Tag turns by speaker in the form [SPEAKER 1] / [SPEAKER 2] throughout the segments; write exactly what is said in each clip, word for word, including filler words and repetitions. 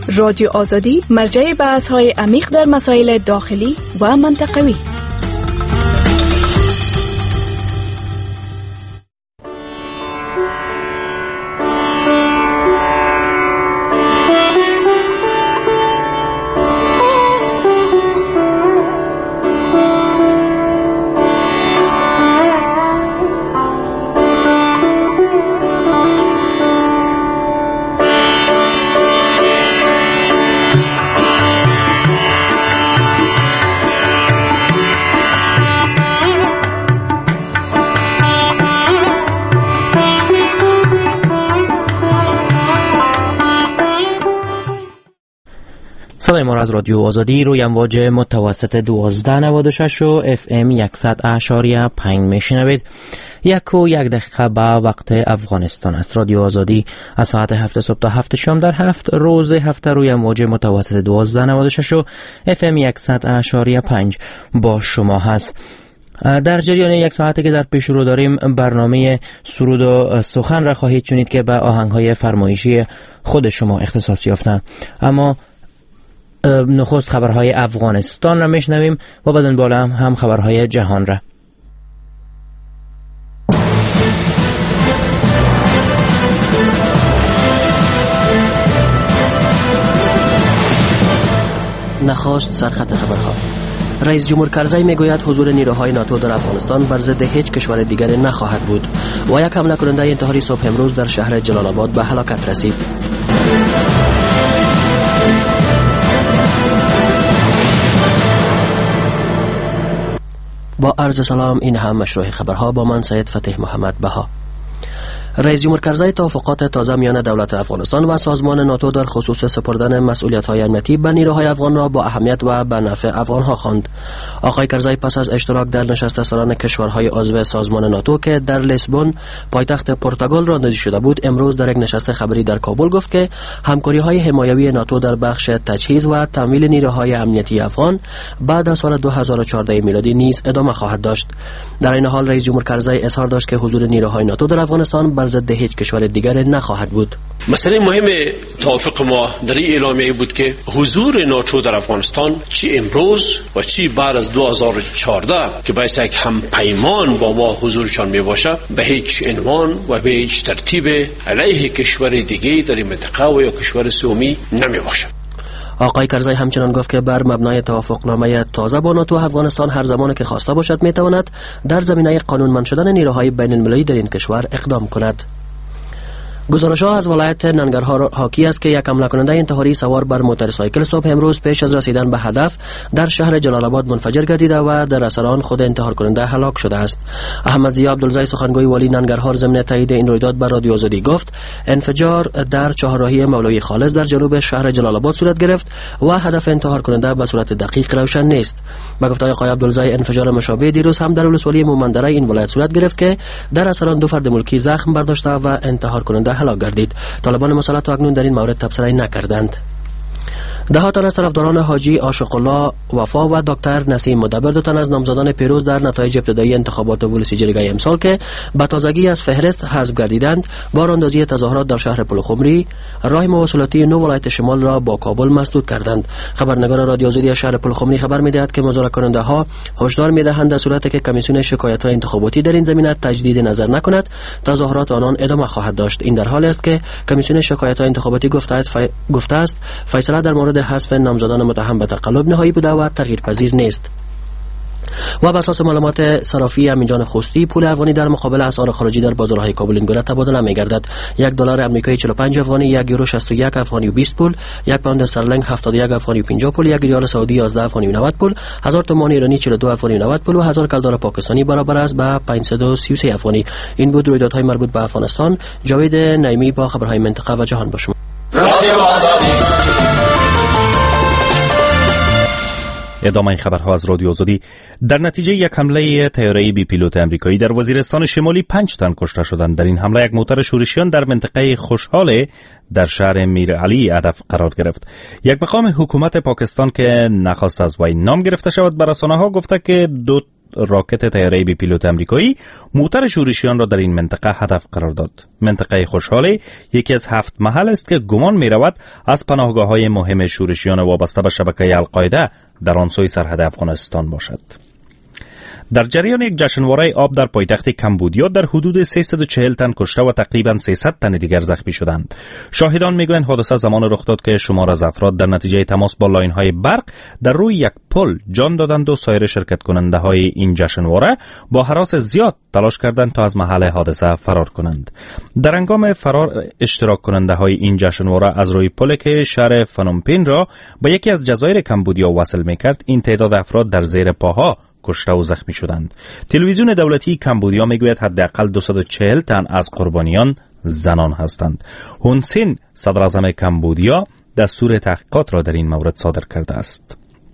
[SPEAKER 1] رادیو آزادی، مرجع بحث‌های عمیق در مسائل داخلی و منطقوی.
[SPEAKER 2] صدای ما از رادیو آزادی روی امواج متوسط دوازده نود و شش و اف ام صد اشاریه پنج میشنوید. یک و یک دقیقه به وقت افغانستان است. رادیو آزادی از ساعت هفت صبح تا هفت شام در هفت روز هفته روی امواج متوسط دوازده نود و شش و اف ام صد اشاریه پنج با شما هست. در جریان یک ساعتی که در پیش رو داریم، برنامه سرود و سخن را خواهید شنید که به آهنگ‌های فرمایشی خود شما اختصاص یافتند. اما نخست خبرهای افغانستان را میشنویم و بعد بالا هم خبرهای جهان را.
[SPEAKER 3] نخست سرخط خبرها. رئیس جمهور کرزی میگوید حضور نیروهای ناتو در افغانستان بر ضد هیچ کشور دیگری نخواهد بود و یک حمله کننده انتحاری صبح امروز در شهر جلال آباد به هلاکت رسید. با عرض سلام، این هم مشروع خبرها با من سید فتح محمد بها. رئیس جمهور کرزی توافقات تازه میان دولت افغانستان و سازمان ناتو در خصوص سپردن مسئولیت‌های امنیتی به نیروهای افغان را با اهمیت و به نفع افغان‌ها خواند. آقای کرزی پس از اشتراک در نشست سران کشورهای عضو سازمان ناتو که در لیسبون پایتخت پرتغال رانندگی شده بود، امروز در یک نشست خبری در کابل گفت که همکاری‌های حمایوی ناتو در بخش تجهیز و تمویل نیروهای امنیتی افغان بعد از سال دو هزار و چهارده میلادی نیز ادامه خواهد داشت. در این حال رئیس جمهور کرزی اظهار داشت که حضور نیروهای ناتو در افغانستان بر ضد هیچ کشور دیگر نخواهد بود.
[SPEAKER 4] مسئله مهم توافق ما در این اعلامیه بود که حضور ناتو در افغانستان چی امروز و چی بعد از دو هزار و چهارده که باعث یک هم پیمان با ما حضورشان می باشه به هیچ عنوان و به هیچ ترتیب علیه کشور دیگه در این منطقه و یا کشور سومی نمی باشه.
[SPEAKER 3] آقای کرزی همچنان گفت که بر مبنای توافقنامه تازه با ناتو افغانستان هر زمان که خواسته باشد می تواند در زمینه قانونمند شدن نیروهای بین المللی در این کشور اقدام کند. گزارش‌ها از ولایت ننگرهار حاکی است که یک حمله کننده انتحاری سوار بر موتورسایکل صبح امروز پیش از رسیدن به هدف در شهر جلال آباد منفجر گردیده و در اثر آن خود انتحار کننده هلاک شده است. احمد ضیا عبدالزی سخنگوی والی ننگرهار ضمن تایید این رویداد به رادیو آزادی گفت انفجار در چهارراهی مولوی خالص در جنوب شهر جلال آباد صورت گرفت و هدف انتحار کننده به صورت دقیق روشن نیست. به گفته آقای عبدالزی انفجار مشابه دیروز هم در ولسوالی مومندره این ولایت صورت گرفت که در اثر آن دو فرد ملکی زخم برداشته و انتحار کننده هلاک گردید. طالبان مسلط اکنون در این مورد تبصره نکردند. ده تن از طرفداران حاجی عاشق الله وفا و دکتر نسیم مدبر، دو تن از نامزدان پیروز در نتایج ابتدایی انتخابات ولسی جرگه امسال که به تازگی از فهرست حذف گردیدند، با راهاندازی تظاهرات در شهر پلخمری راه مواصلاتی نو ولایت شمال را با کابل مسدود کردند. خبرنگار رادیو آزادی شهر پلخمری خبر می‌دهد که مذاکره کننده ها هشدار می‌دهند در صورتی که کمیسیون شکایت‌های انتخاباتی در این زمینه تجدید نظر نکند، تظاهرات آنان ادامه خواهد داشت. این در حالی است که کمیسیون شکایت‌های انتخاباتی گفته ف... گفته است فیصله در مورد حذف نامزدان متهم به تقلب نهایی بوده و تغییرپذیر نیست. و بر اساس معلومات صرافی امینجان خوستی، پول افغانی در مقابل اسعار خارجی در بازارهای کابل این گونه تبادله می‌گردد. یک دلار آمریکایی چهل و پنج افغانی، یک یورو شصت و یک افغانی و بیست پول، یک پوند استرلینگ هفتاد و یک افغانی و پنجاه پول، یک ریال سعودی یازده افغانی و نود پول، هزار تومان ایرانی چهل و دو افغانی و نود پول و هزار کلدار پاکستانی برابر است به پانصد و سی و سه افغانی. این بود رویدادهای مربوط به افغانستان. جاوید نعیمی با خبرهای منطقه و جهان با شما.
[SPEAKER 5] ادامه خبرها از رادیو آزادی. در نتیجه یک حمله طیاره بی پیلوت امریکایی در وزیرستان شمالی پنج تن کشته شدند. در این حمله یک موتور شورشیان در منطقه خوشحال در شهر میر علی هدف قرار گرفت. یک مقام حکومت پاکستان که نخواست از وی نام گرفته شود، به رسانه‌ها گفته که دو راکت طیاره بی پیلوت امریکایی موتور شورشیان را در این منطقه هدف قرار داد. منطقه خوشحاله یکی از هفت محل است که گمان می رود از پناهگاه‌های مهم شورشیان وابسته به شبکه القاعده در آن سوی سرحد افغانستان باشد. در جریان یک جشنواره آب در پایتخت کمبودیا در حدود سیصد و چهل تن کشته و تقریبا سیصد تن دیگر زخمی شدند. شاهدان میگویند حادثه زمان رخ داد که شمار از افراد در نتیجه تماس با لاین‌های برق در روی یک پل جان دادند و سایر شرکت کننده های این جشنواره با هراس زیاد تلاش کردند تا از محل حادثه فرار کنند. در هنگام فرار اشتراک کننده های این جشنواره از روی پل که شهر فنومپین را به یکی از جزایر کمبودیا وصل میکرد، این تعداد افراد در زیر پاها کشته و زخمی شدند. تلویزیون دولتی کمبودیا میگوید حداقل دویست و چهل تن از قربانیان زنان هستند. هون سین صدر اعظم کمبودیا دستور تحقیقات را در این مورد صادر کرده است.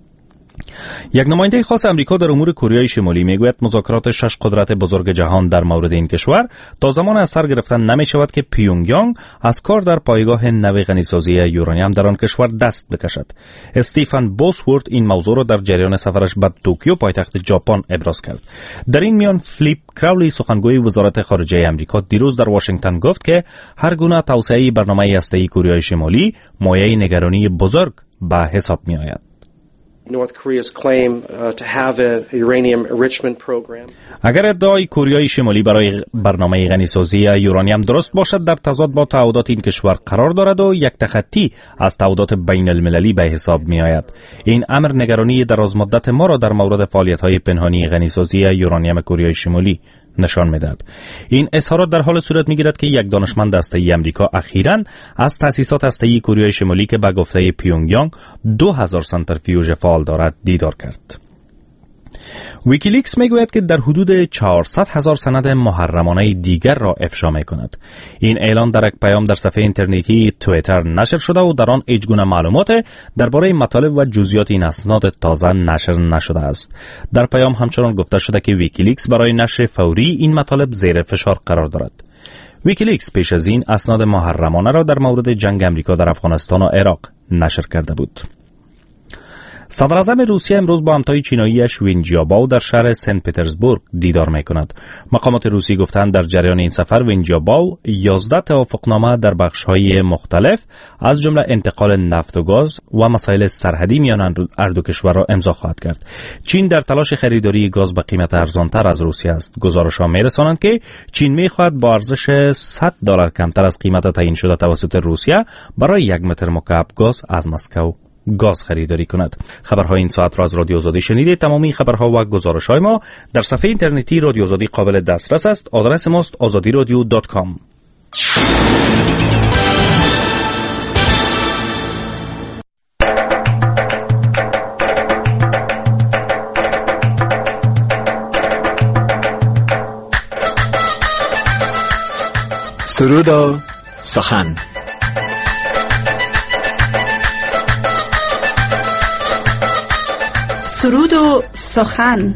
[SPEAKER 5] یک نماینده خاص امریکا در امور کره شمالی میگوید مذاکرات شش قدرت بزرگ جهان در مورد این کشور تا زمان از سر گرفتن نمی شود که پیونگیانگ از کار در پایگاه نوی غنیسازی یورانیم در آن کشور دست بکشد. استیفن بوسورت این موضوع را در جریان سفرش به توکیو پایتخت ژاپن ابراز کرد. در این میان فلیپ کراولی سخنگوی وزارت خارجه امریکا دیروز در واشنگتن گفت که هر گونه توسعه برنامه هسته‌ای کره شمالی مایه نگرانی بزرگ به حساب می آید.
[SPEAKER 6] North Korea's claim uh, to have a uranium enrichment program.
[SPEAKER 5] اگر ادعای کره شمالی برای برنامه غنیسازی یورانیم درست باشد، در تضاد با تعهدات این کشور قرار دارد و یک تخطی از تعهدات بین المللی به حساب می آید. این امر نگرانی درازمدت ما را در مورد فعالیت‌های پنهانی غنیسازی یورانیم کره شمالی نشان می‌دهد. این اظهارات در حال صورت می‌گیرد که یک دانشمند هسته‌ای آمریکا اخیراً از تأسیسات هسته‌ای کره شمالی که به گفته پیونگیانگ دو هزار سنتریفیوژ فعال دارد دیدار کرد. ویکیلیکس میگوید که در حدود چهارصد هزار سند محرمانه دیگر را افشا می‌کند. این اعلان در یک پیام در صفحه اینترنتی توییتر نشر شده و در آن هیچگونه معلومات درباره مطالب و جزئیات این اسناد تازه نشر نشده است. در پیام همچنان گفته شده که ویکیلیکس برای نشر فوری این مطالب زیر فشار قرار دارد. ویکیلیکس پیش از این اسناد محرمانه را در مورد جنگ امریکا در افغانستان و عراق نشر کرده بود. صدر اعظم روسیه امروز با همتای چیناییش وین جیاباو در شهر سنت پترزبورگ دیدار می‌کند. مقامات روسی گفتند در جریان این سفر وین جیاباو یازده توافقنامه در بخش‌های مختلف از جمله انتقال نفت و گاز و مسائل سرحدی میان هر دو کشور را امضا خواهد کرد. چین در تلاش خریداری گاز به قیمت ارزان‌تر از روسیه است. گزارش‌ها می‌رسانند که چین می‌خواهد با ارزش صد دلار کمتر از قیمت تعیین شده توسط روسیه برای یک متر مکعب گاز از مسکو گاز خریداری کند. خبرهای این ساعت را از رادیو آزادی شنیدید. تمامی خبرها و گزارش‌های ما در صفحه اینترنتی رادیو آزادی قابل دسترس است. آدرس ماست آزادی رادیو دات کام.
[SPEAKER 7] سرود و سخن.
[SPEAKER 1] سرود و سخن.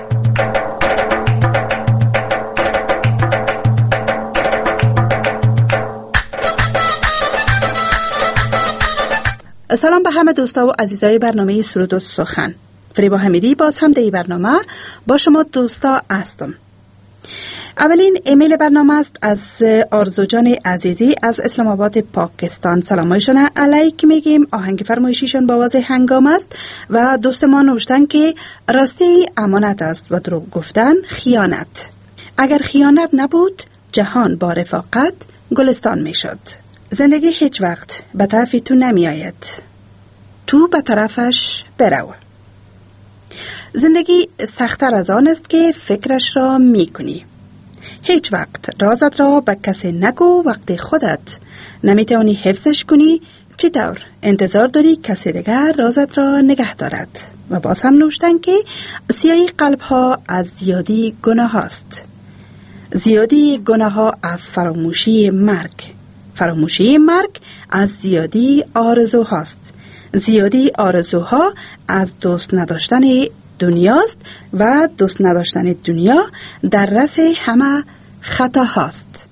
[SPEAKER 1] سلام به همه دوستا و عزیزای برنامه سرود و سخن. فریبا حمیدی باز هم در برنامه با شما دوستا هستم. اولین ایمیل برنامه است از آرزو جان عزیزی از اسلام آباد پاکستان. سلامایشان علیک میگیم. آهنگ فرمایشیشان با واضح هنگام است و دوست ما نوشتن که راستی امانت است و دروغ گفتن خیانت. اگر خیانت نبود جهان با رفاقت گلستان میشد. زندگی هیچ وقت به طرف تو نمی آید، تو به طرفش برو. زندگی سخت‌تر از آن است که فکرش را می کنی. هیچ وقت رازت را به کسی نگو. وقتی خودت نمیتوانی حفظش کنی چطور انتظار داری کسی دیگر رازت را نگه دارد؟ و باز هم نوشتن که سیاهی قلب ها از زیادی گناه هاست. زیادی گناه ها از فراموشی مرگ. فراموشی مرگ از زیادی آرزو هاست. زیادی آرزوها از دوست نداشتن دنیاست و دوست نداشتن دنیا در رأس همه خطا هاست.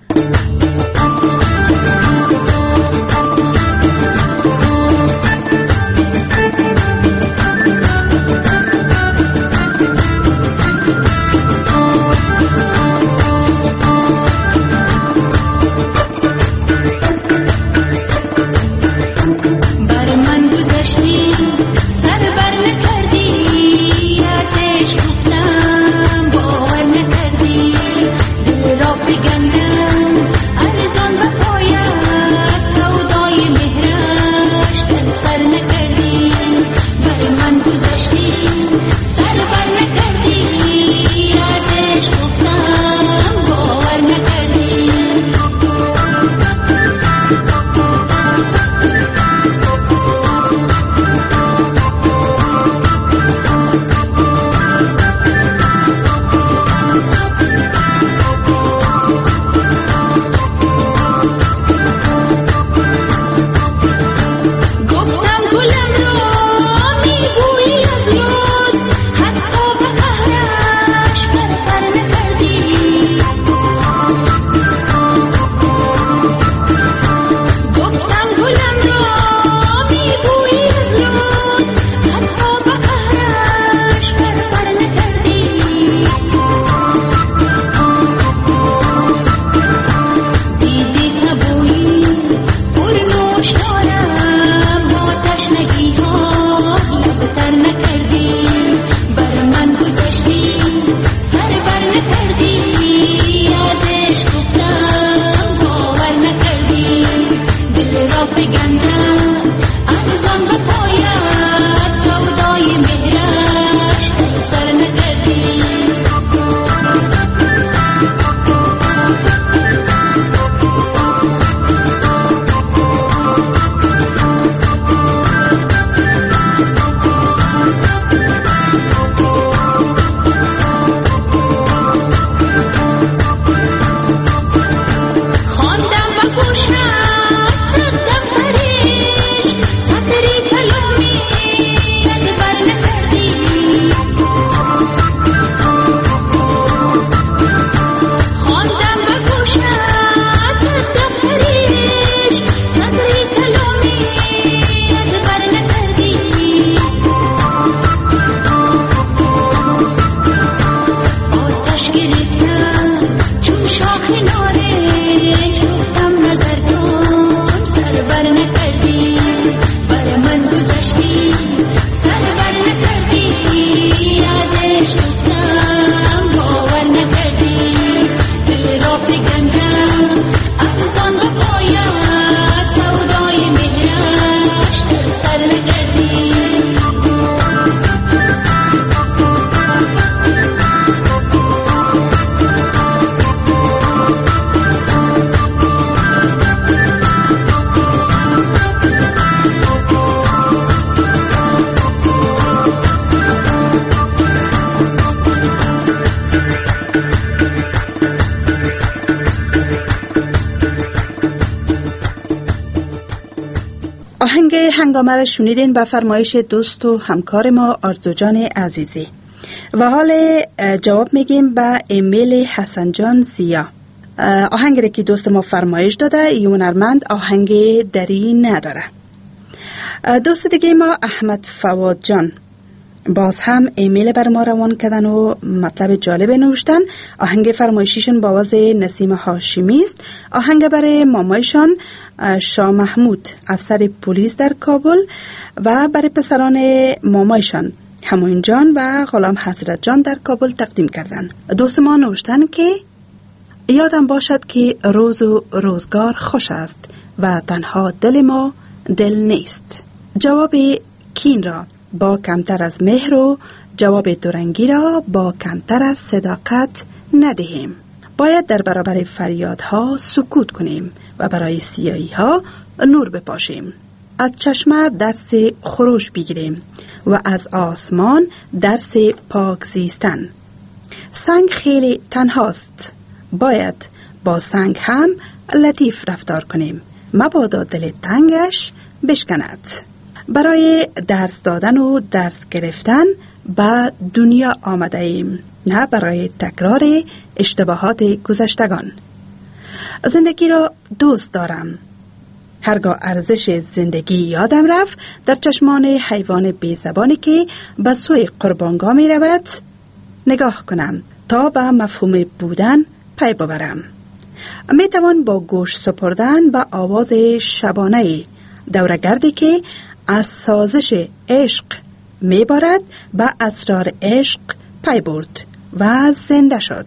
[SPEAKER 1] آهنگ هنگامه را شنیدین به فرمایش دوست و همکار ما آرزو جان عزیزی و حال جواب میگیم به ایمیل حسن جان زیا. آهنگی که دوست ما فرمایش داده ای هنرمند آهنگ دری نداره. دوست دیگه ما احمد فواد جان باز هم ایمیل بر ما روان کردن و مطلب جالب نوشتن. آهنگ فرمایشیشون با آواز نسیم هاشمی است. آهنگ برای مامایشان شاه محمود افسر پلیس در کابل و برای پسران مامایشان همایون جان و غلام حضرت جان در کابل تقدیم کردن. دوست ما نوشتن که یادم باشد که روز و روزگار خوش است و تنها دل ما دل نیست. جواب کین را با کمتر از مهر و جواب دورنگی را با کمتر از صداقت ندهیم. باید در برابر فریادها سکوت کنیم و برای سیاهی ها نور بپاشیم. از چشمه درس خروش بگیریم و از آسمان درس پاک زیستن. سنگ خیلی تنهاست. باید با سنگ هم لطیف رفتار کنیم. مبادا دل تنگش بشکند. برای درس دادن و درس گرفتن به دنیا آمده ایم، نه برای تکرار اشتباهات گذشتگان. زندگی را دوست دارم. هرگاه ارزش زندگی یادم رفت در چشمان حیوان بی‌زبانی که به سوی قربانگاه می رود نگاه کنم تا به مفهوم بودن پی ببرم. می توان با گوش سپردن به آواز شبانه دورگردی که از سازش عشق می بارد به اسرار عشق پی برد و زنده شد.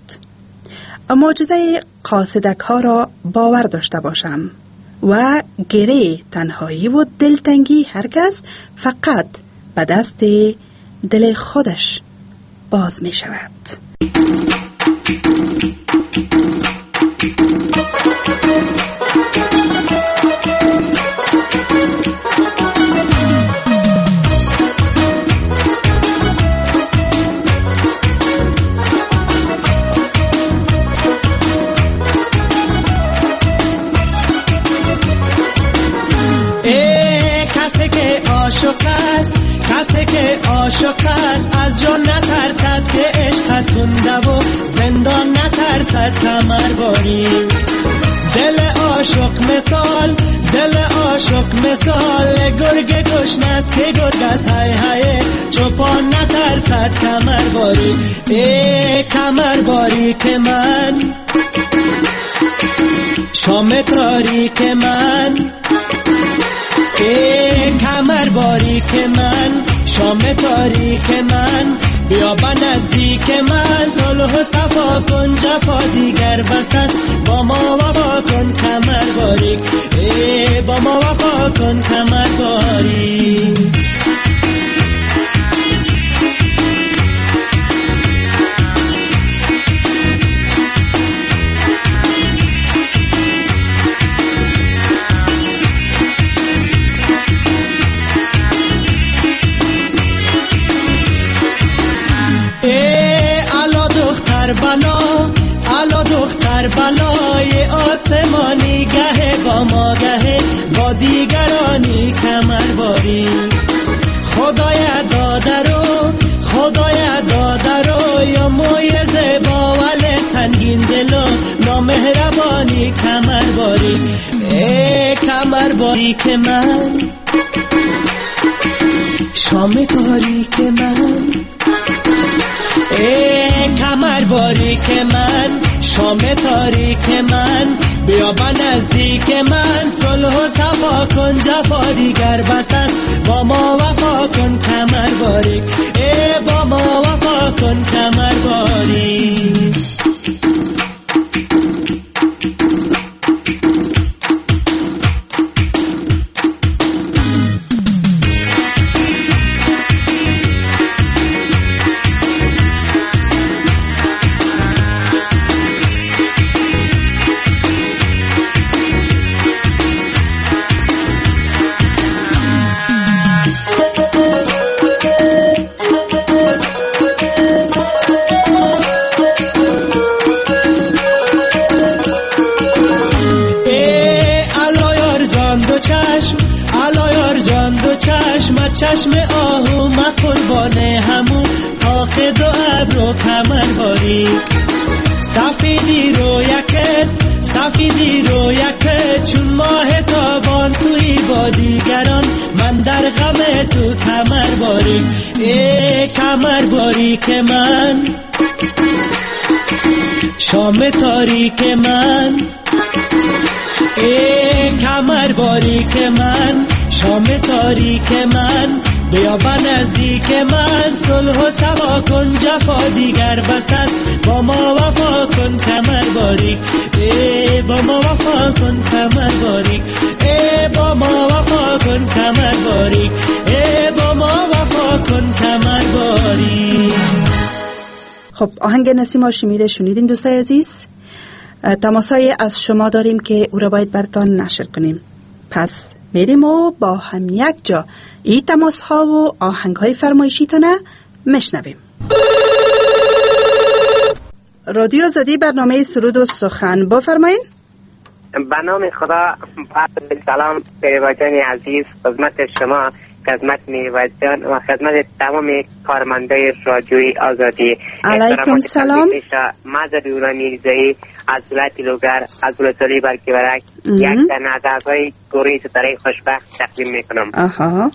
[SPEAKER 1] معجزه قاصدک ها را باور داشته باشم و گره تنهایی و دلتنگی هرکس فقط به دست دل خودش باز می شود.
[SPEAKER 8] کسی که عاشق است از جان نترسد که عشق از گنده و زندان نترسد کمر باری. دل عاشق مثال دل عاشق مثال گرگ گشنه است که گرگ از های های چوپان نترسد کمر باری. ای کمر باری که من شام تاریک من، ای کمر باری که من شام تاریک من، بیا به نزدیک من صلح و صفا کن جفا دیگر بس است با ما وفا کن کمر باریک، ای با ما وفا کن کمر باریک. بلا الا دختر بلای آسمانی گه با ما گه با دیگرانی کمر باری. خدای داده رو خدای داده رو یا مویزه با ولی سنگین دل و نامهربانی کمر باری. ای کمر باری که من شام تاریک من، ای کمر باری که من شام تاریک من، بیا به نزدیک من صلح و صفا کن جفا دیگر بس است با ما وفا کن کمر باریک، ای با ما وفا کن کمر باریک. چشم چشم آهو ما قربانه همو تاق دو ابرو کمر باری سفیدی رو یکت سفیدی رو یکت چون ماه تابان توی با دیگران من در غم تو کمر باری ای کمر باری که من شام تاریک من ای کمر باری که من شام تاریک من بیا با نزدیک من صلح و سوا کن جفا دیگر بس است با ما وفا کن کمر باریک ای با ما وفا کن کمر باریک ای با ما وفا کن کمر باریک ای با ما وفا کن کمر باریک.
[SPEAKER 1] خب آهنگ نسیم هاشمی شنیدین دوستای عزیز. تماسای از شما داریم که او را باید براتان نشر کنیم، پس میریم و با هم یک جا این تماس ها و آهنگ های فرمایشیتانه مشنویم. رادیو آزادی برنامه سرود و سخن بفرمایین.
[SPEAKER 9] به نام خدا. سلام پیروان عزیز، خدمت شما، خدمت میروان جان و خدمت تمام کارمندای رادیوی آزادی.
[SPEAKER 1] علیکم سلام.
[SPEAKER 9] مازد اونا میرزایی از ولایت لوگر از ولایت برکیورک یک تن از اعضای گروه ستاره خوشبخت تقدیم میکنم.
[SPEAKER 1] آها،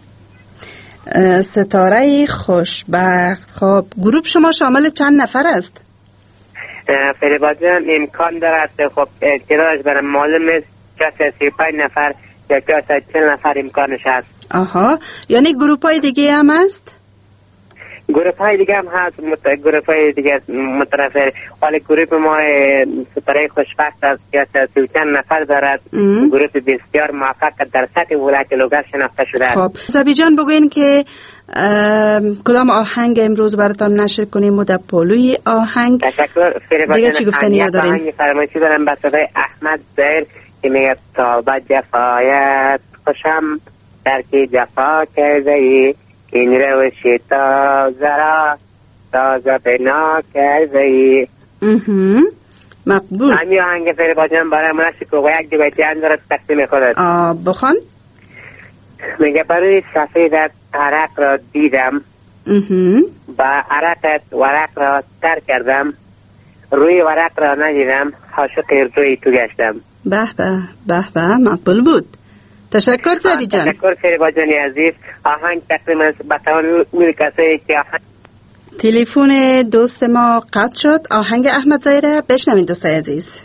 [SPEAKER 1] ستاره خوشبخت. خب گروه شما شامل چند نفر است؟
[SPEAKER 9] فریبادیان امکان دارد خب تعدادش برای معلوم است که سی و پنج نفر یا که چهل نفر امکانش هست.
[SPEAKER 1] آها، یعنی گروپ های دیگه هم هست؟
[SPEAKER 9] گروپ های دیگه هم هست، مت... گروپ های دیگه متنفر. حالا گروپ ما ستاره خوشبخت است که سی و چند نفر دارد. گروپ بسیار موفق در سطح ولایت لوگر شناخته شده است.
[SPEAKER 1] خب زبی جان بگوین که کدام آهنگ امروز براتان نشر کنیم و در پولوی آهنگ
[SPEAKER 9] تشکر.
[SPEAKER 1] دیگه چی گفتنی ها داریم؟
[SPEAKER 9] آهنگ فرمایشی دارم به صدای احمد زهیر که میگه تا به جفایت خوشم ترک جفا کرده ای این روشی تازه را تازه بنا کرده ای.
[SPEAKER 1] مقبول.
[SPEAKER 9] همین آهنگ فریباجان برای منشی که و یک دیویتیان دارد تقسیم خودت.
[SPEAKER 1] آه بخوان.
[SPEAKER 9] میگه برای سفیدت عرق را دیدم با عرقت ورق را تر کردم روی ورق را ندیدم عاشق روی تو گشتم.
[SPEAKER 1] به به به به مقبول بود. تشکر زبی جان.
[SPEAKER 9] تشکر فریبا جانی عزیز. آهنگ تقریبا به تمام اون کسایی که آهنگ
[SPEAKER 1] تلفن دوست ما قطع شد. آهنگ احمد زهیر بشنوین دوستای عزیز.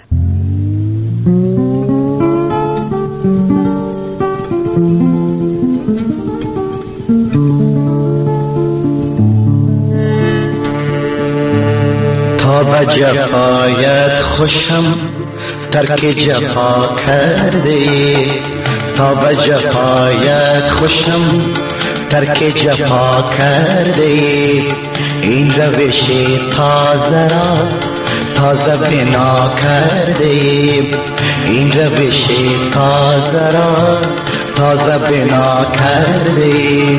[SPEAKER 10] تا به جفایت خوشم ترک جفا کرده تا به جفایت خوشم ترک جفا کرده این روش تازه را تازه بنا کرده این روش تازه را تازه بنا کرده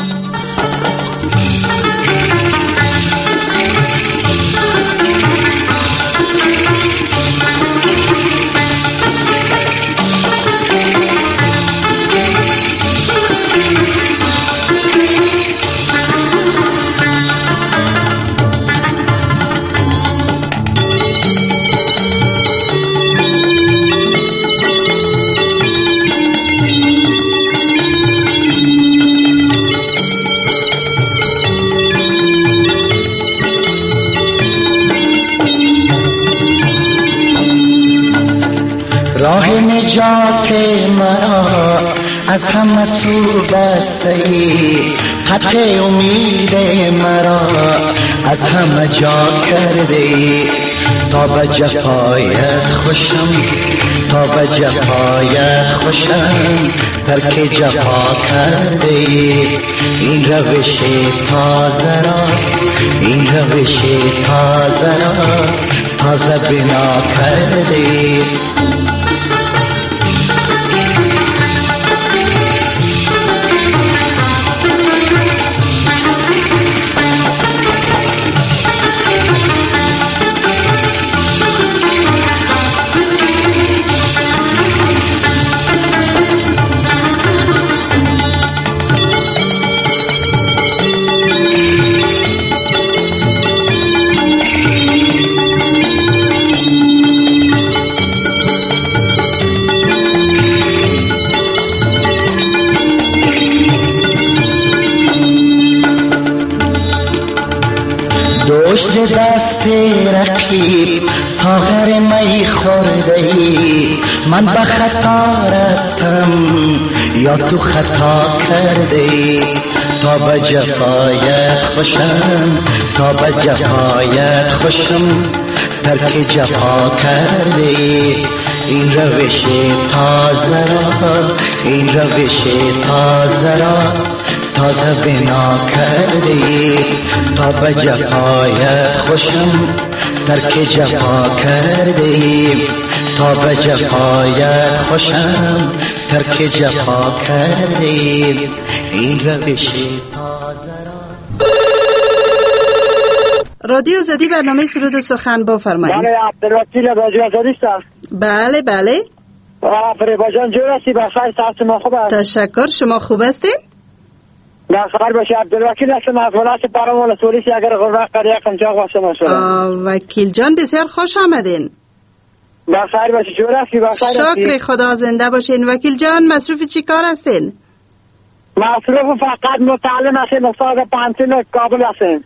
[SPEAKER 10] راه نجات مرا از همه سو بسته ای خط امید مرا از همه جا کرده ای تا به جفایت خوشم تا به جفایت خوشم ترک جفا کرده ای این روش تازه را این روش تازه را تازه بنا کرده ای پشت دست رقیب ساغر می خورده ای، من به خطا رفتم یا تو خطا کرده ای، تا به جفایت خوشم تا به جفایت خوشم ترک جفا کرده ای، این روش تازه را این روش تازه را تازه بنا کرده ای، تا به جفایت خوشم ترک جفا کرده ای، تا به جفایت خوشم ترک جفا کرده ای، این روش تازه را.
[SPEAKER 1] رادیو آزادی برنامه سرود و سخن بفرمایید.
[SPEAKER 11] بله عبدالوکیل رادیو آزادی است.
[SPEAKER 1] بله بله.
[SPEAKER 11] فریبا جان جور هستی؟ بخیر، صحت ما خوب است؟
[SPEAKER 1] تشکر، شما خوب هستین؟
[SPEAKER 11] بخیر باشه. عبدالوکیل هستم از ولایت پرمول سوریسی، اگر غربت قریه قمچاق باشم ماشاءالله.
[SPEAKER 1] وکیل جان بسیار خوش آمدین.
[SPEAKER 11] بخیر باشه. جور هستی؟ بخیر هستی؟
[SPEAKER 1] شکر خدا، زنده باشین. وکیل جان مصروف چی کار هستین؟
[SPEAKER 11] مصروف فقط متعلم هستیم، استاد پانتین کابل هستیم.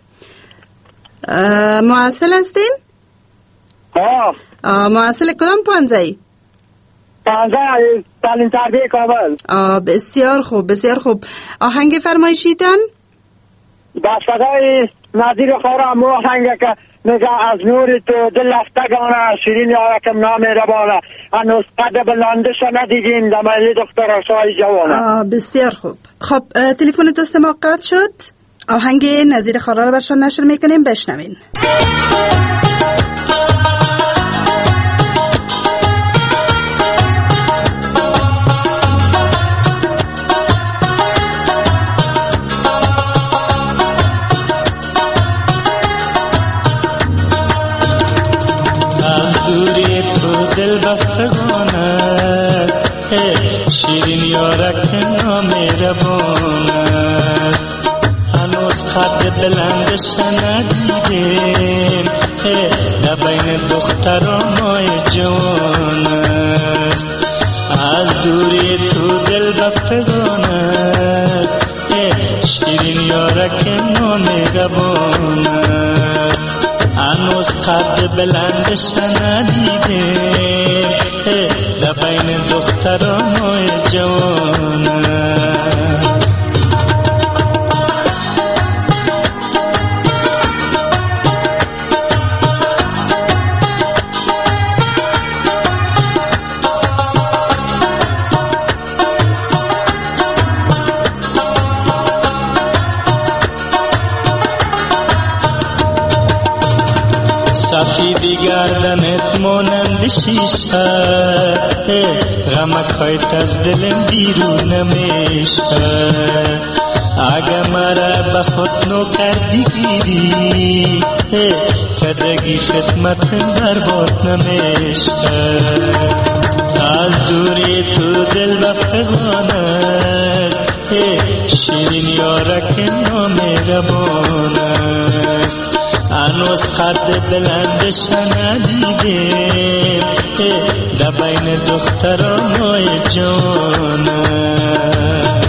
[SPEAKER 1] محصل هستین؟
[SPEAKER 11] آه
[SPEAKER 1] آه محصل کدام پانزه‌ای؟
[SPEAKER 11] پانزه تعلیم تربیه کابل.
[SPEAKER 1] آه بسیار خوب بسیار خوب. آهنگ فرمایشیتان؟
[SPEAKER 11] دستگاه نظیر خورم و آهنگ که میگه از نور تو دل افتگانه شیرین یارکم نامهربانه، هنوز قد بلندش ندیدیم دمالی دختر شای جوانه.
[SPEAKER 1] آه بسیار خوب. خب تلفن دوست ما قطع شد. آهنگ نظیر خورا رو برشان نشر میکنیم، بشنوین.
[SPEAKER 8] از دوری تو دل بستگان است، شیرین یارک نامهربان است، هنوز قد بلندش ندیدیم، در بین دختران جوان است، از دوری تو دل بستگان است، شیرین یارک نامهربان است، هنوز قد بلندش ندیدیم، در بین دختران جوان است. سفیدی گردنت مانند شیشه، غمک هایت از دلم بیرون نمیشه، اگه مرا به خود نو کردی گیری، کدگی خدمتم برباد نمیشه، از دوری تو دل بستگان است، شیرین یارک نامهربان است، هنوز قد بلندش ندیدیم، در بین دختران جوان است.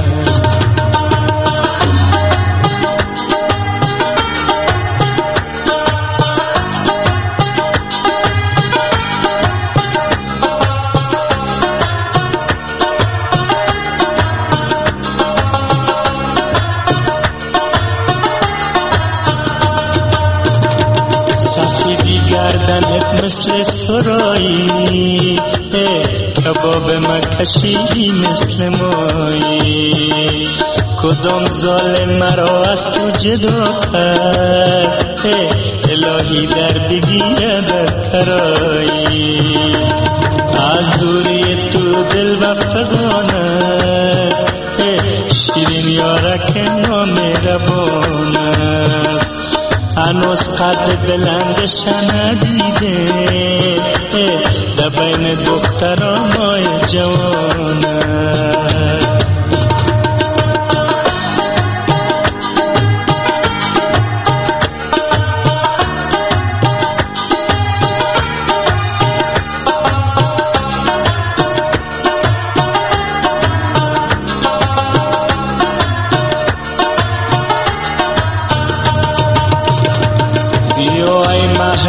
[SPEAKER 8] گردنت مثل سرایی، کباب مکشی مثل مایی، کدام ظالم مرا از تو جدا کرد، الهی در بگیره در کرایی، از دوری تو دل بستگان است، شیرین یارک نامهربان است، هنوز قد بلندش ندیده، در بین دختران جوان است.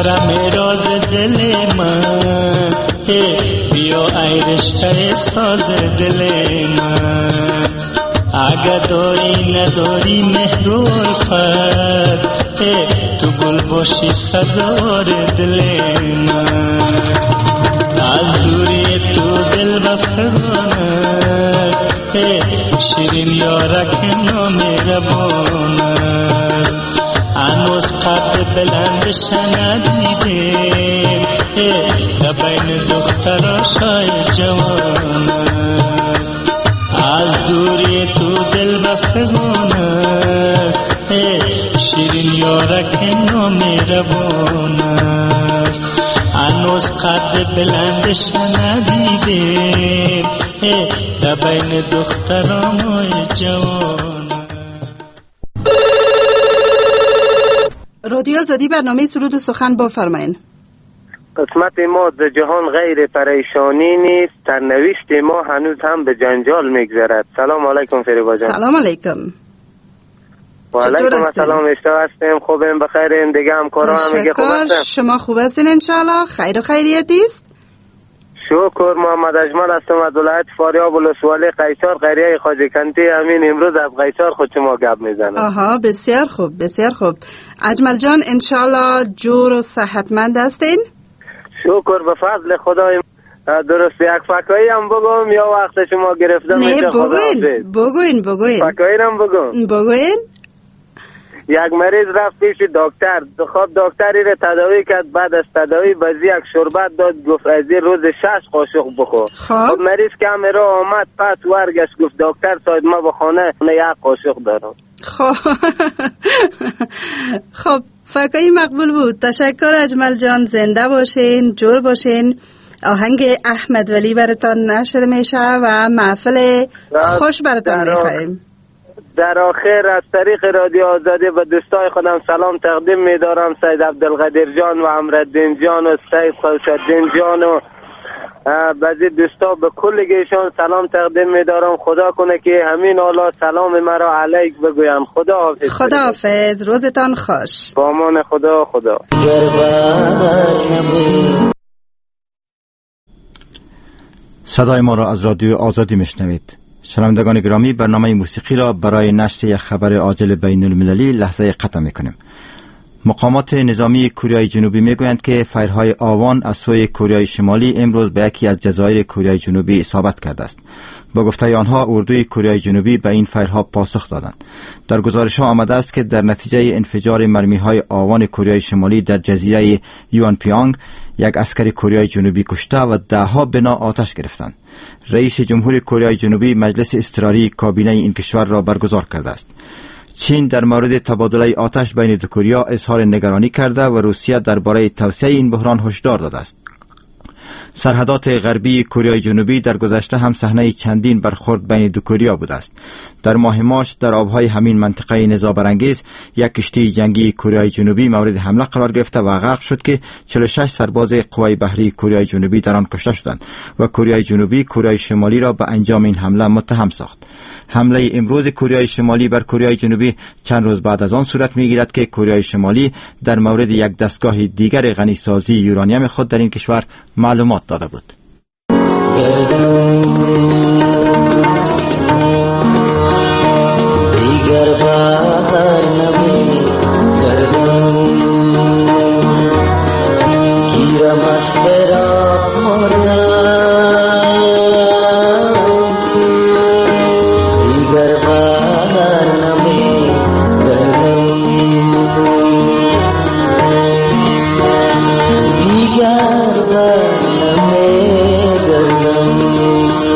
[SPEAKER 8] شرم راز دل من، بیا ای رشته ساز دل من. اگه داری نداری مهر و الفت، تو گل باشی سزار دل من. از دوری تو دل بفران است، شیرین یارک نامهربان است. هنوز قد بلند شنیدیم، در بین دخترها شاید جوان است. از دوری تو دل بفران است، شیرین یارک نامهربان است. هنوز قد بلند شنیدیم، در بین دختران جوان.
[SPEAKER 1] رادیو آزادی، برنامه سرود و سخن بفرمایین.
[SPEAKER 12] قسمت ما ز جهان غیر پریشانی نیست، سرنوشت ما هنوز هم به جنجال میگذرد. سلام علیکم فریبا جان.
[SPEAKER 1] سلام علیکم.
[SPEAKER 12] و علیکم السلام. اشتباه هستیم؟ خوبیم، بخیریم دیگه؟ همکارا هم میگه خوب هستن؟
[SPEAKER 1] شما خوب هستین انشالله؟ خیر و خیریتی است؟
[SPEAKER 12] شکر. محمد اجمل هستم از ولایت فاریاب ولسوالی قیصر قریه خواجه کنتی. همین امروز از قیصر خود شما گپ میزنم.
[SPEAKER 1] آها، بسیار خوب بسیار خوب. اجمل جان انشالله جور و صحتمند هستین؟
[SPEAKER 12] شکر به فضل خدای. درست یک فکایی هم بگم یا وقت شما گرفتم؟
[SPEAKER 1] نه بگوین بگوین بگوین
[SPEAKER 12] فکایی هم بگم.
[SPEAKER 1] بگوین.
[SPEAKER 12] یک مریض رفت پیش دکتر، خب دکتری رو تداوی کرد. بعد از تداوی بازی یک شربت داد، گفت از این روز شش قاشق بخور.
[SPEAKER 1] خب
[SPEAKER 12] مریض که همه آمد پس ورگش گفت دکتر ساید ما به خانه یک قاشق دارم.
[SPEAKER 1] خب خب فکایی مقبول بود. تشکر اجمل جان، زنده باشین، جور باشین. آهنگ احمد ولی براتان نشر میشه و محفل خوش براتان میخوایم.
[SPEAKER 12] در آخر از طریق رادیو آزادی به دوستای خودم سلام تقدیم می‌دارم. سید عبدالقادر جان و امرالدین جان و سید خالصالدین جان و بعضی دوستا به کلگیشان سلام تقدیم می‌دارم. خدا کنه که همین حالا سلام مرا علیک بگویم. خدا حافظ.
[SPEAKER 1] خدا حافظ، روزتان خوش.
[SPEAKER 12] با امان خدا. خدا.
[SPEAKER 13] صدای ما را از رادیو آزادی میشنوید. شنوندگان گرامی، برنامه موسیقی را برای نشر یک خبر عاجل بین المللی لحظه قطع میکنیم. مقامات نظامی کوریای جنوبی میگویند که فایرهای آوان از سوی کوریای شمالی امروز به یکی از جزایر کوریای جنوبی اصابت کرده است. با گفته آنها اردوی کوریای جنوبی به این فایرها پاسخ دادند. در گزارش ها آمده است که در نتیجه انفجار مرمیهای آوان کوریای شمالی در جزیره یوانپیانگ یک عسکر کوریای جنوبی کشته و دهها بنا آتش گرفتند. رئیس جمهور کوریای جنوبی مجلس اضطراری کابینه این کشور را برگزار کرده است. چین در مورد تبادله آتش بین دو کوریا اظهار نگرانی کرده و روسیه درباره توسعه این بحران هشدار داده است. سرحدات غربی کوریای جنوبی در گذشته هم صحنه چندین برخورد بین دو کوریا بوده است. در ماه مارس در آبهای همین منطقه نزاع‌برانگیز یک کشتی جنگی کوریای جنوبی مورد حمله قرار گرفته و غرق شد که چهل و شش سرباز قوای بحری کوریای جنوبی در آن کشته شدند و کوریای جنوبی کوریای شمالی را به انجام این حمله متهم ساخت. حمله امروز کوریای شمالی بر کوریای جنوبی چند روز بعد از آن صورت می‌گیرد که کوریای شمالی در مورد یک دستگاه دیگر غنیسازی یورانیم خود در این کشور معلومات داده بود.
[SPEAKER 10] دیگر بر نمی گردم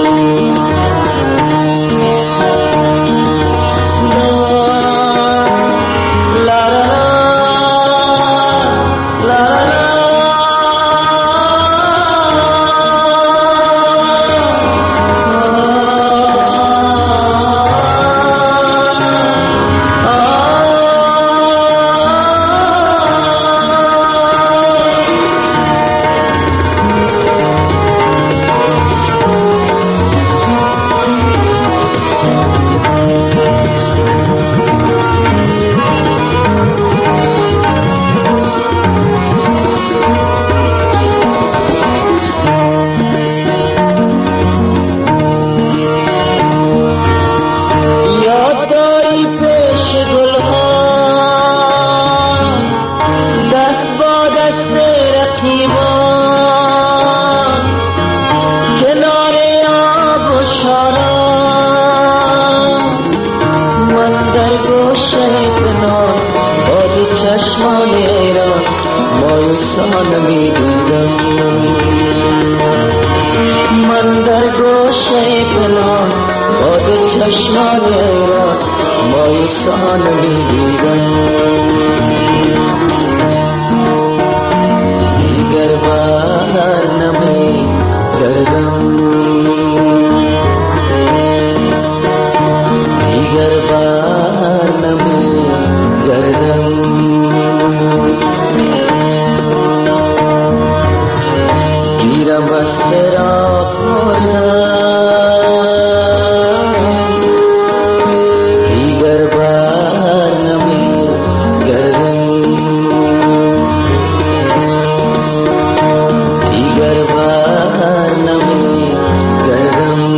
[SPEAKER 10] گوشه پنهان با دو چشمان ایران مایوسانه میدیدم. من در گوشه پنهان با دو چشمان ایران مایوسانه میدیدم. دیگر بر نمی گردم، دیگر بر نمی گردم. گیرم از فراق مردم، دیگر بر نمی گردم، دیگر بر نمی گردم.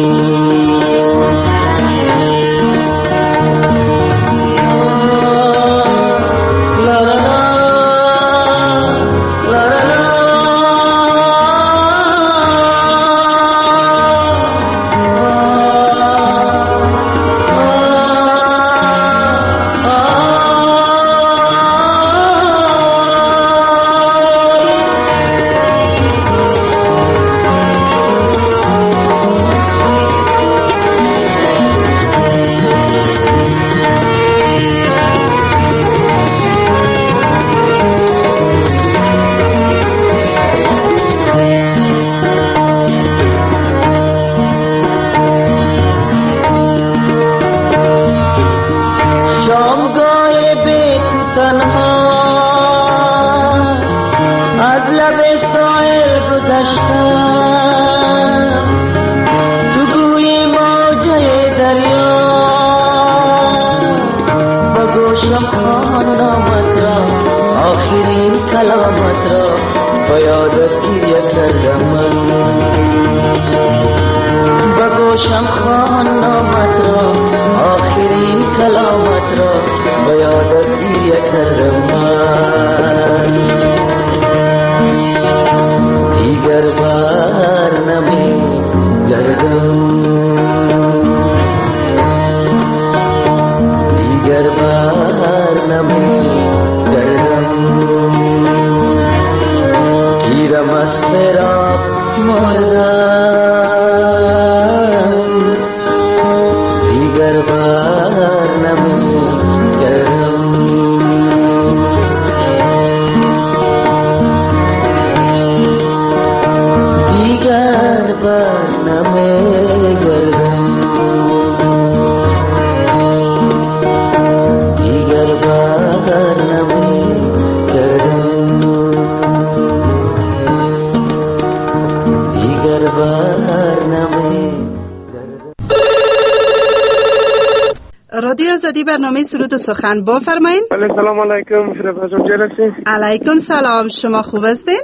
[SPEAKER 1] رادیو آزادی برنامه سرود و سخن بفرمایید.
[SPEAKER 14] سلام علیکم. رفسان جرسی.
[SPEAKER 1] علیکم سلام. شما خوب هستین؟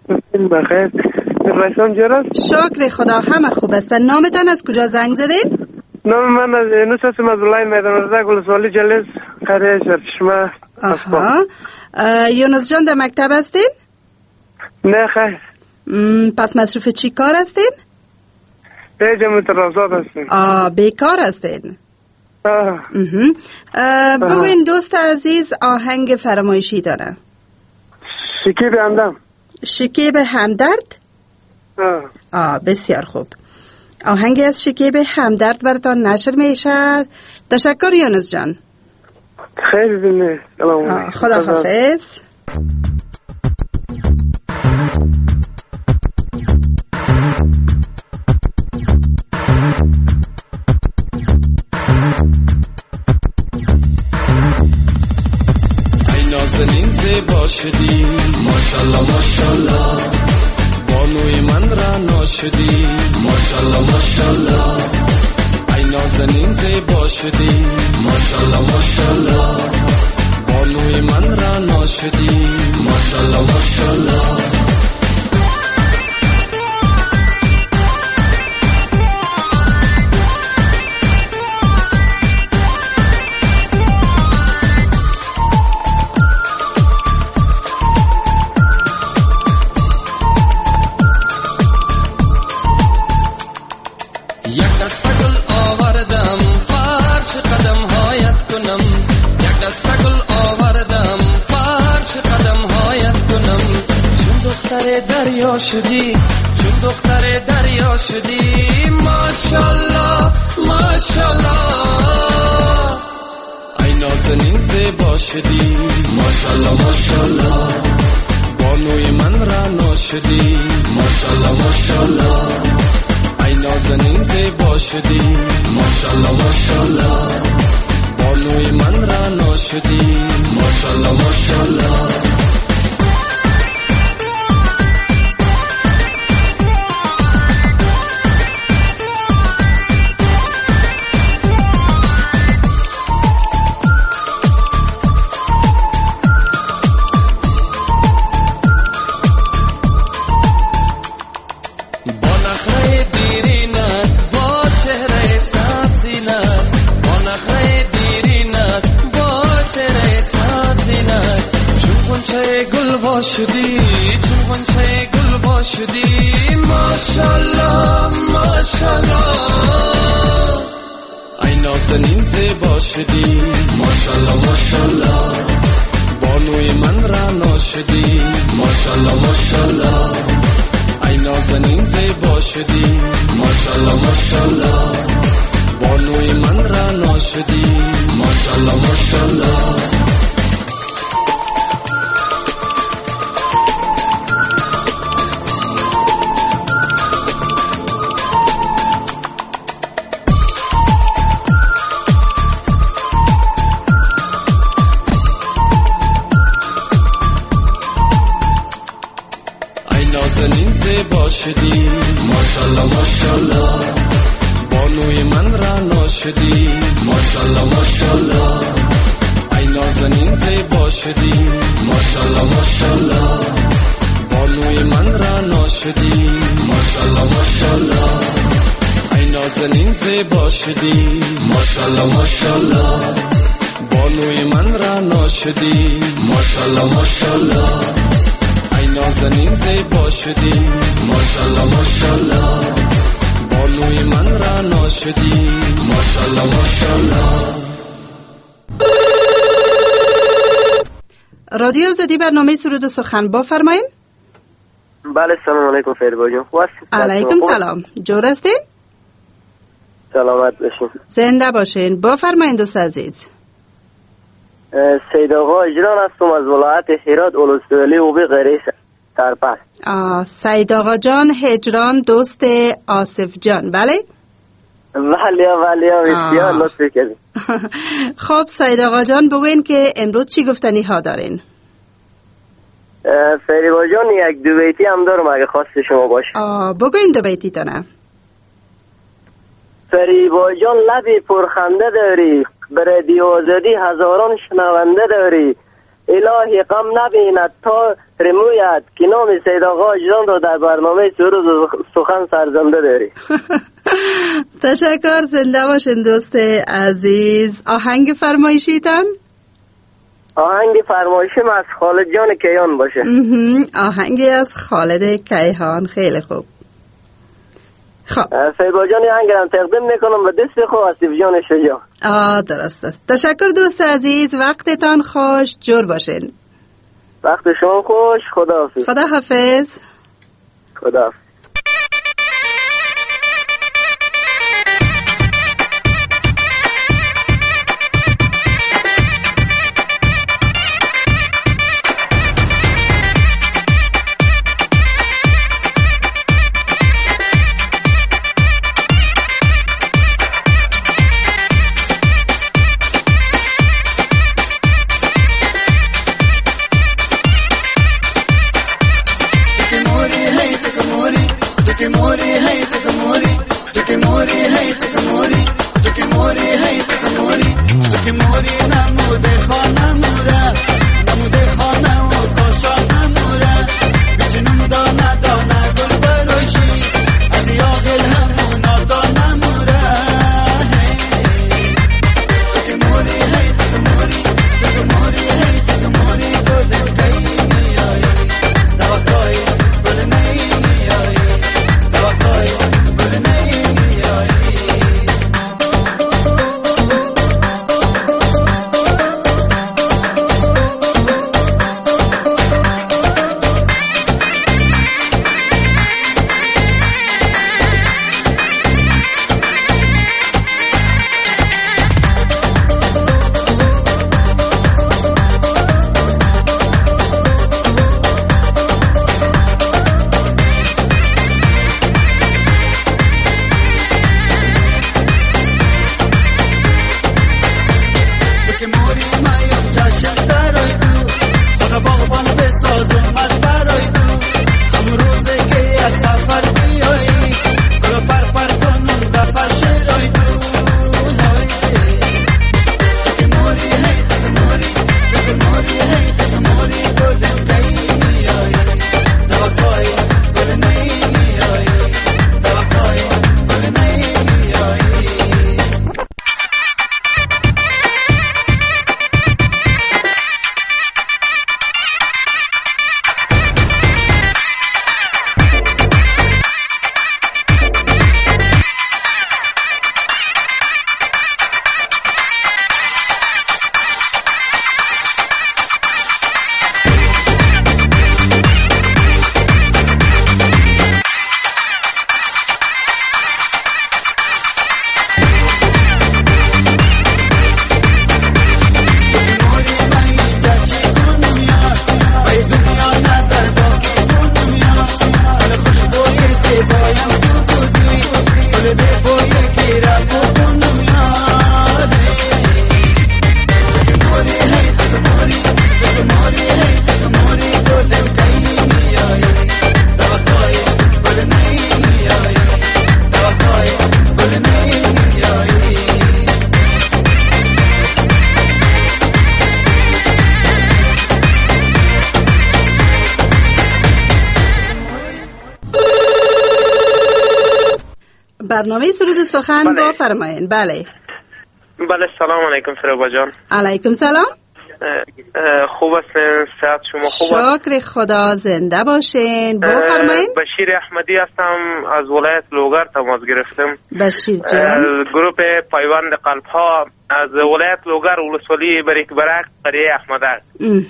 [SPEAKER 14] بخیر. رفسان جرس.
[SPEAKER 1] شکر خدا همه خوب هستن. نامتان از کجا زنگ زدین؟
[SPEAKER 14] نام من از نوس هستم از ولای میدان رضا گلسوالی جلس قریه سرچشمه.
[SPEAKER 1] آها. یونس جان در مکتب هستین؟
[SPEAKER 14] نه خیر.
[SPEAKER 1] پس مصروف چی کار هستین؟
[SPEAKER 14] بیجم مترازات هستین.
[SPEAKER 1] آه بیکار هستین؟
[SPEAKER 14] آه.
[SPEAKER 1] اه بگوین دوست عزیز آهنگ فرمایشی داره.
[SPEAKER 14] شکیب همدم.
[SPEAKER 1] شکیب همدرد؟
[SPEAKER 14] آه.
[SPEAKER 1] آه بسیار خوب. آهنگی از شکیب همدرد براتان نشر میشد. تشکر یونس جان.
[SPEAKER 14] خیلی بینه. سلام.
[SPEAKER 1] خدا حافظ.
[SPEAKER 15] نازنین زیبا شدی ماشالله ماشالله، بانوی من را ناشدی ماشالله ماشالله. ای نازنین زیبا شدی ماشالله ماشالله، بانوی من را ناشدی ماشالله ماشالله. دریا شدی، چون دختر دریا شدی. ماشالله ماشالله ای نازنین زیبا شدی. ماشالله ماشالله بانوی من رعنا شدی. ماشالله ماشالله ای نازنین زیبا شدی. ماشالله ماشالله بانوی من رعنا شدی. ماشالله ماشالله شدی، چون غنچه گل با شدی. ماشالله ماشالله ای نازنین زیبا شدی. ماشالله ماشالله بانوی من رعنا شدی. ماشالله ماشالله ای نازنین زیبا شدی. ماشالله ماشالله بانوی من رعنا شدی. ماشالله ماشالله شدی. ماشالله ماشالله بانوی من رعنا شدی. ماشالله ماشالله ای نازنین زیبا شدی. ماشالله ماشالله بانوی من رعنا شدی. ماشالله ماشالله ای نازنین زیبا شدی. ماشالله ماشالله بانوی من رعنا شدی. ماشالله ماشالله ای نازنین زیبا شدی. ماشالله ماشالله بانوی من رعنا شدی. ماشالله ماشالله
[SPEAKER 1] رادیو آزادی برنامه سرود و سخن بفرمایید.
[SPEAKER 16] بله سلام علیکم فریبا جان. خوب هستید؟
[SPEAKER 1] علیکم سلام. جور هستین؟
[SPEAKER 16] سلامت باشین.
[SPEAKER 1] زنده باشین. بفرمایید دوست عزیز.
[SPEAKER 16] سید آقا اجران هستم از ولایت هرات اولوستولی و به غیره سرپس.
[SPEAKER 1] سید آقا جان هجران دوست آصف جان. بله
[SPEAKER 16] بله بله بسیار لطفی کردید.
[SPEAKER 1] خب سید آقا جان بگوین که امروز چی گفتنی ها دارین؟
[SPEAKER 16] فریبا جان یک دو بیتی هم دارم اگه خواست شما باشه.
[SPEAKER 1] بگوین دو بیتی تانه.
[SPEAKER 16] فریبا جان لبی پرخنده داری، به رادیو آزادی هزاران شنونده داری. الهی غم نبیند تا رمویت که نام سید آقا اجران را در برنامه سرود و سخن سرزنده داری.
[SPEAKER 1] تشکر. زنده باشین دوست عزیز. آهنگ فرمایشیتان؟
[SPEAKER 16] آهنگ فرمایشیم از خالد جان کیهان باشه.
[SPEAKER 1] آهنگی از خالد کیهان. خیلی خوب. خب
[SPEAKER 16] فیبا جان آهنگرم تقدیم میکنم به دست خود آصف جان شجاع.
[SPEAKER 1] آه درست است. تشکر دوست عزیز. وقتتان خوش. جور باشین.
[SPEAKER 16] وقت شما خوش. خداحافظ.
[SPEAKER 1] خداحافظ.
[SPEAKER 16] خداحافظ.
[SPEAKER 17] Mori, hey, take a mori.
[SPEAKER 1] برنامه سرود و سخن
[SPEAKER 17] بله.
[SPEAKER 1] با فرماین. بله
[SPEAKER 17] بله سلام علیکم فریبا جان.
[SPEAKER 1] علیکم سلام.
[SPEAKER 17] خوب هستین؟ صحت شما خوب است؟
[SPEAKER 1] شکر خدا، زنده باشین. با فرماین.
[SPEAKER 17] بشیر احمدی هستم، از ولایت لوگر تماس گرفتم.
[SPEAKER 1] بشیر جان.
[SPEAKER 17] گروپ پیوند قلب ها از ولایت لوگر ولسوالی بریک برک قریه احمدک.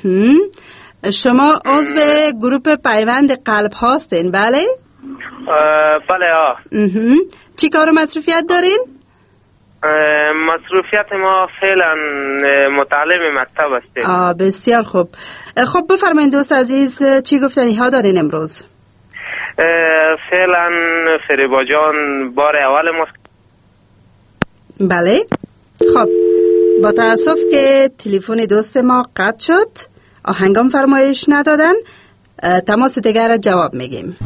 [SPEAKER 1] شما عضو گروپ پیوند قلب هستین؟ بله
[SPEAKER 17] بله آه.
[SPEAKER 1] چی کار و مصروفیت دارین؟
[SPEAKER 17] مصروفیت ما فعلا متعلم مکتب هستیم.
[SPEAKER 1] آه بسیار خوب. خب بفرمایید دوست عزیز، چی گفتنی ها دارین امروز؟
[SPEAKER 17] فعلا فریبا جان بار اول ما.
[SPEAKER 1] بله خب، با تاسف که تلفن دوست ما قطع شد، آهنگام فرمایش ندادن، تماس دیگر را جواب میگیم.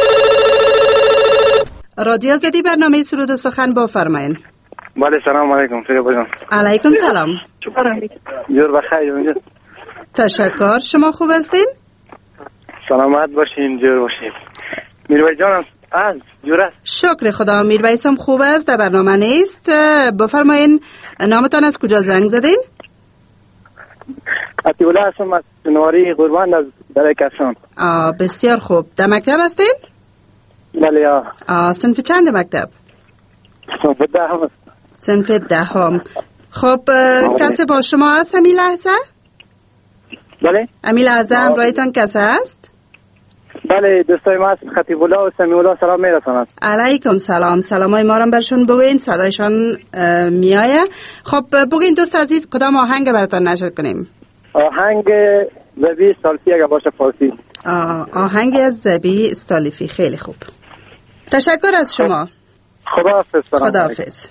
[SPEAKER 1] رادیو آزادی برنامه سرود و سخن با فرماین.
[SPEAKER 18] بله سلام علیکم فریبا جان.
[SPEAKER 1] علیکم سلام.
[SPEAKER 18] جور بخیر.
[SPEAKER 1] تشکر. شما خوب هستین؟
[SPEAKER 18] سلامت باشین، جور باشین. میرویس جان از جور.
[SPEAKER 1] شکر خدا. میرویس هم خوب است، در برنامه نیست. بفرمایین نامتان از کجا زنگ زدین؟
[SPEAKER 18] عطی‌الله هستم از نواری قربان از در کسان.
[SPEAKER 1] آه بسیار خوب. در مکتب هستین؟
[SPEAKER 18] بله یا.
[SPEAKER 1] آه صنف چند مکتب؟
[SPEAKER 18] صنف دهم.
[SPEAKER 1] صنف دهم. خب کسی با شما هست امی لحظه؟
[SPEAKER 18] بله.
[SPEAKER 1] امی لحظه همراهیتان کسی هست؟
[SPEAKER 18] بله دوستای ما هست، خطیب الله و سمیع الله سلام میرساند.
[SPEAKER 1] علیکم سلام. سلامای ما را برشون بگوین، صدایشان میآیه. خب بگوین دوست عزیز کدام آهنگ براتون نشر کنیم؟
[SPEAKER 18] آهنگ زبی استالیفی اگه باشه فارسی.
[SPEAKER 1] آهنگ از زبی استالیفی. خیلی خوب. تشکر از شما.
[SPEAKER 18] خداحافظ.
[SPEAKER 1] خداحافظ.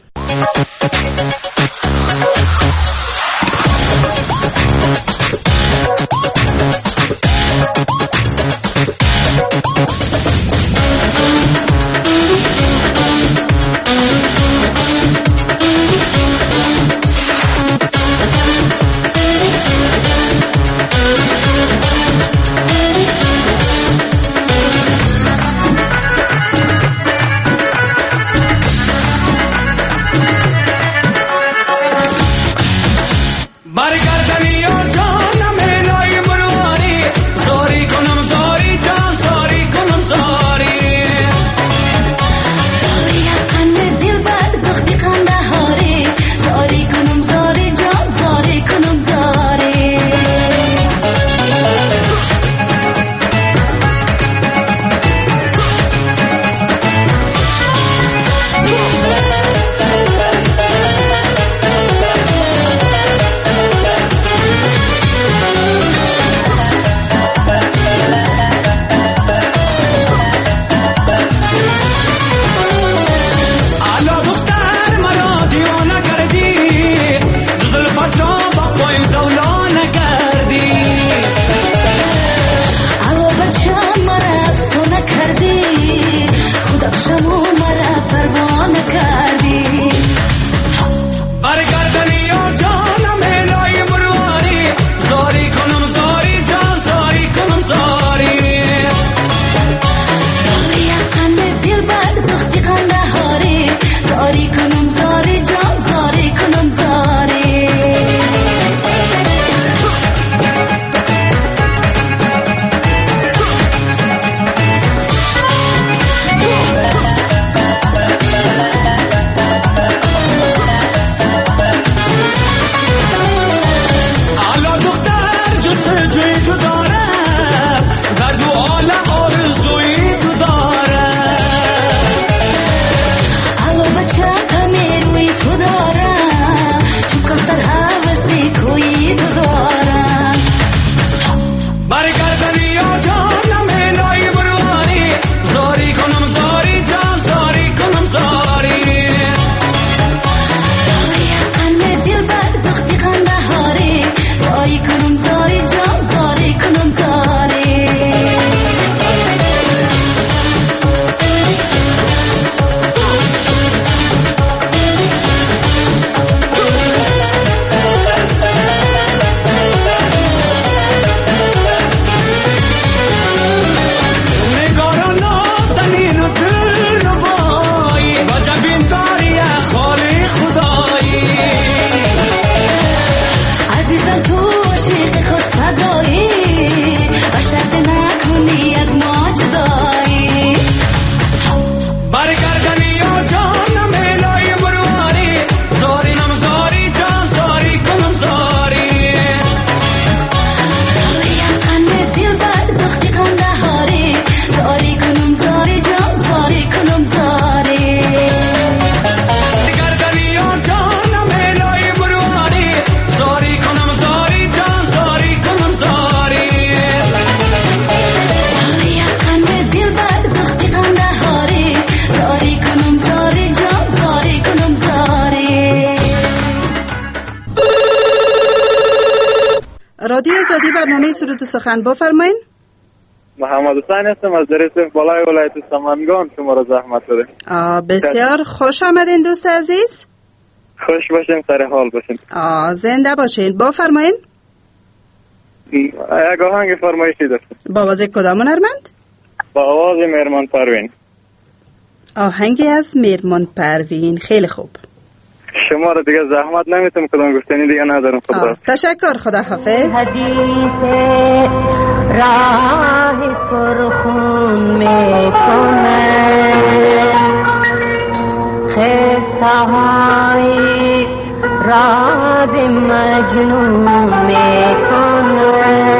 [SPEAKER 19] عزیزم تو عاشق خوش صدایی و شرط نکنی از ما جدایی
[SPEAKER 15] برگردنی یا جانم الهی مرواری زاری نم زاری جان زاری کنم زاری
[SPEAKER 19] رویم قند دل بر دختی قنده هاری زاری کنم زاری جان زاری کنم زاری
[SPEAKER 15] برگردنی یا جانم الهی مرواری زاری کنم زاری جان زاری کنم زاری
[SPEAKER 19] رویم قند دل بر دختی قنده هاری زاری کنم زاری جان زاری کنم زاری
[SPEAKER 1] رادیو آزادی برنامه سرود و سخن بفرمایین.
[SPEAKER 18] محمد حسین هستم از درسته بالای ولایت سمنگان. شما را زحمت بده.
[SPEAKER 1] آه بسیار خوش آمدین دوست عزیز.
[SPEAKER 18] خوش باشین، سر حال باشین.
[SPEAKER 1] آه زنده باشین. بفرمایین.
[SPEAKER 18] یک آهنگ فرمایشی داشتم.
[SPEAKER 1] با آواز کدام هنرمند؟
[SPEAKER 18] با آواز مهرمان پروین.
[SPEAKER 1] آهنگی از مهرمان پروین. خیلی خوب.
[SPEAKER 18] شما را دیگه زحمت نمیتم، کدام گفتنی دیگه ندارم. خدا
[SPEAKER 1] تشکر. خدا حافظ.
[SPEAKER 10] حدیث راه پرخون میکنه خسته های راه مجنون میکنه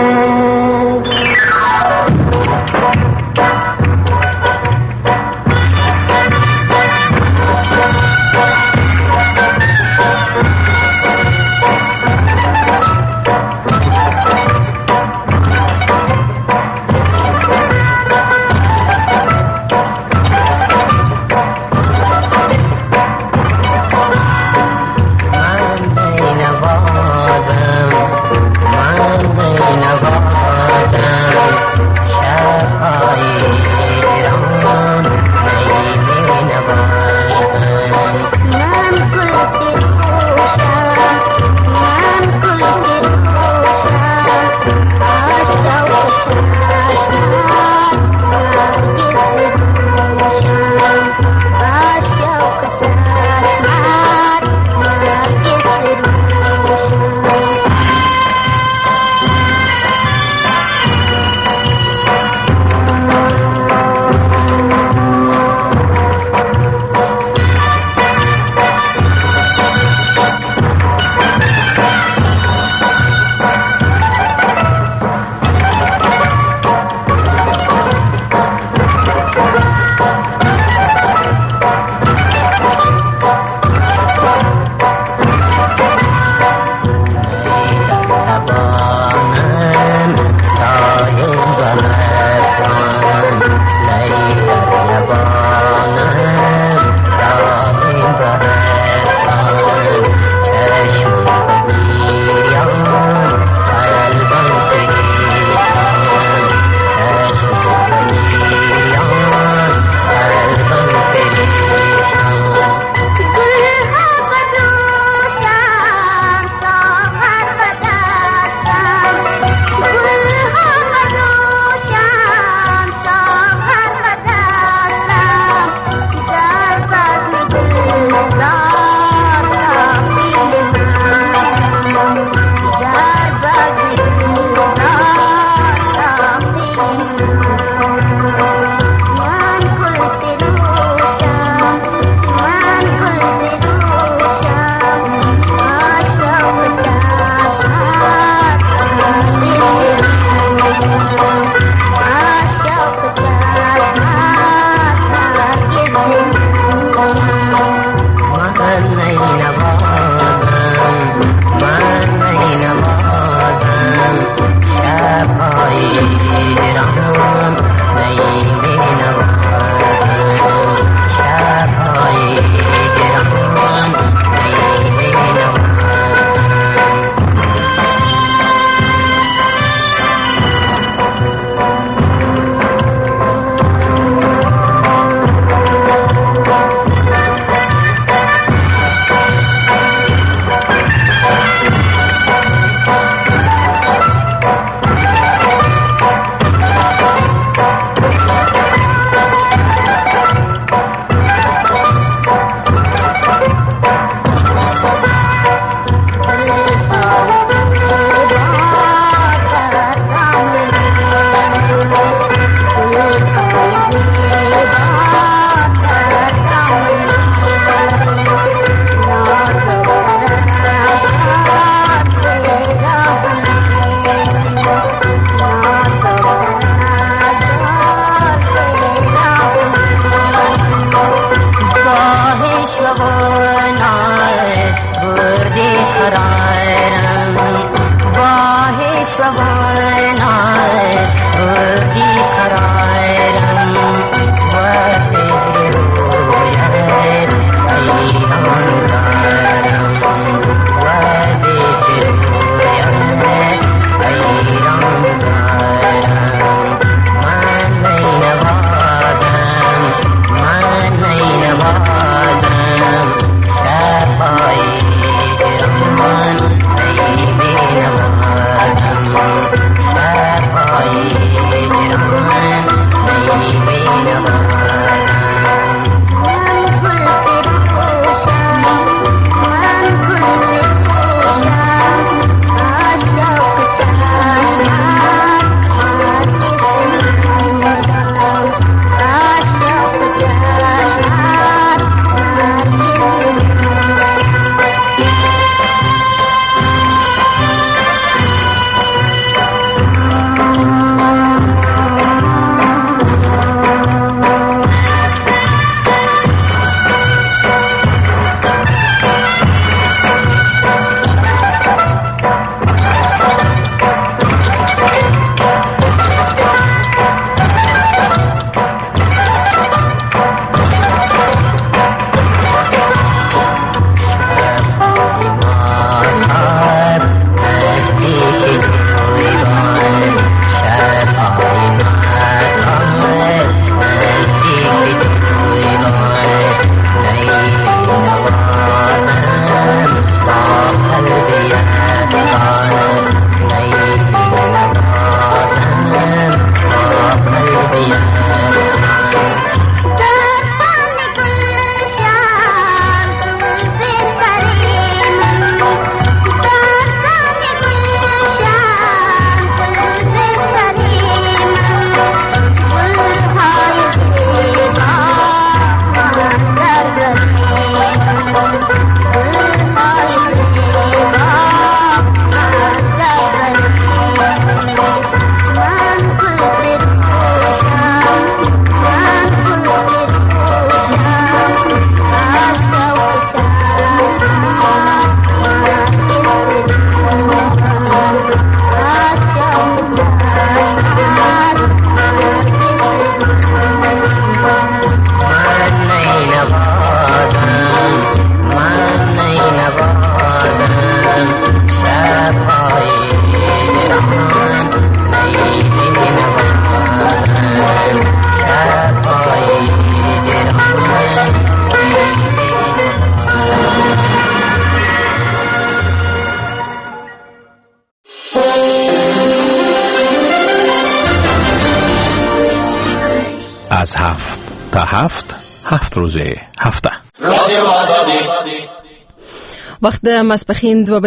[SPEAKER 20] از هفت تا هفت هفت روزه هفته
[SPEAKER 21] رادیو آزادی. وقت مسپخین دو